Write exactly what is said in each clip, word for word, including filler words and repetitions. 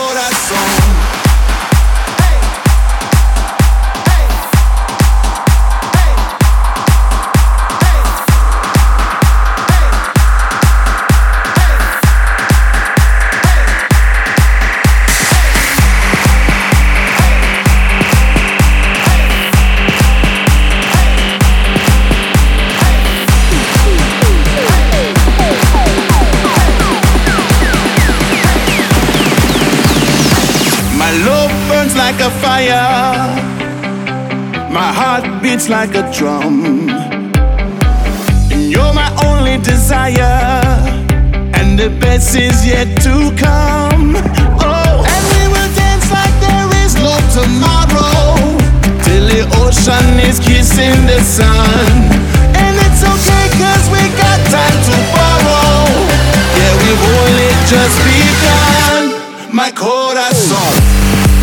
corazón. Like a fire, my heart beats like a drum, and you're my only desire, and the best is yet to come. Oh, and we will dance like there is no tomorrow, till the ocean is kissing the sun. And it's okay cause we got time to borrow, yeah, we've only just begun. My corazón.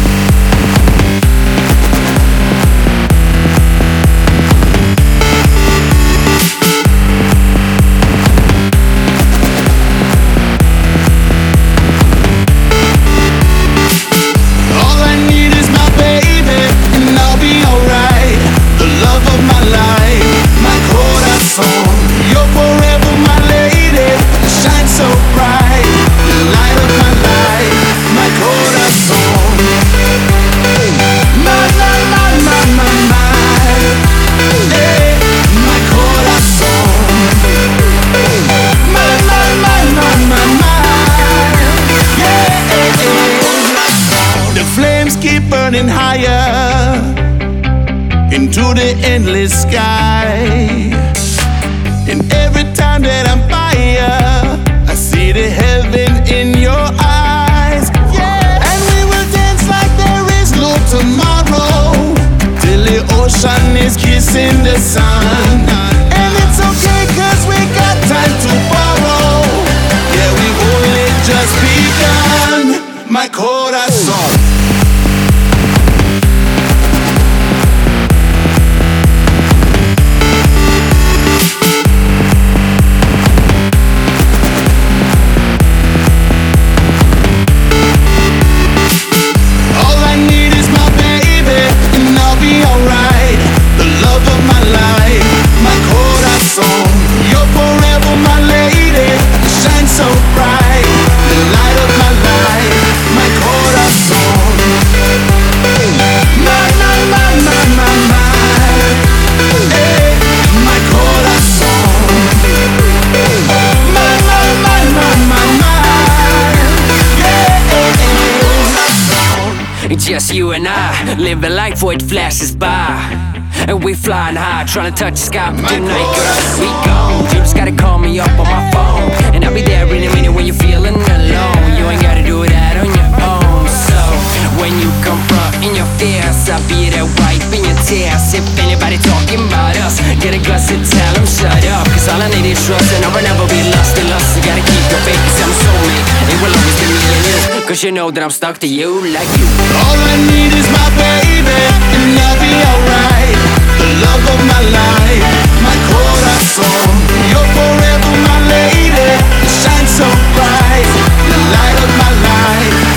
Burning higher into the endless sky, and every time that I'm by ya, I see the heaven in your eyes. Yeah, and we will dance like there is no tomorrow, till the ocean is kissing the sun. And it's okay cause we got time to borrow, yeah, we've only just begun. My corazón. Just you and I, living life where it flashes by, and we flying high, trying to touch the sky. But tonight, girl, we gone. You just gotta call me up on my phone, and I'll be there in a minute when you're feeling alone. You ain't gotta do that on your own. So when you confront in your fears, I'll be there wiping your tears. If anybody talking about us, get a guts to tell them shut up, cause all I need is trust, and I will never be lost in lust. You gotta keep your faith, cause I'm a soulmate. It will always be me and you, cause you know that I'm stuck to you like you. All I need is my baby, and I'll be alright. The love of my life, my corazón. You're forever my lady, you shine so bright. The light of my life.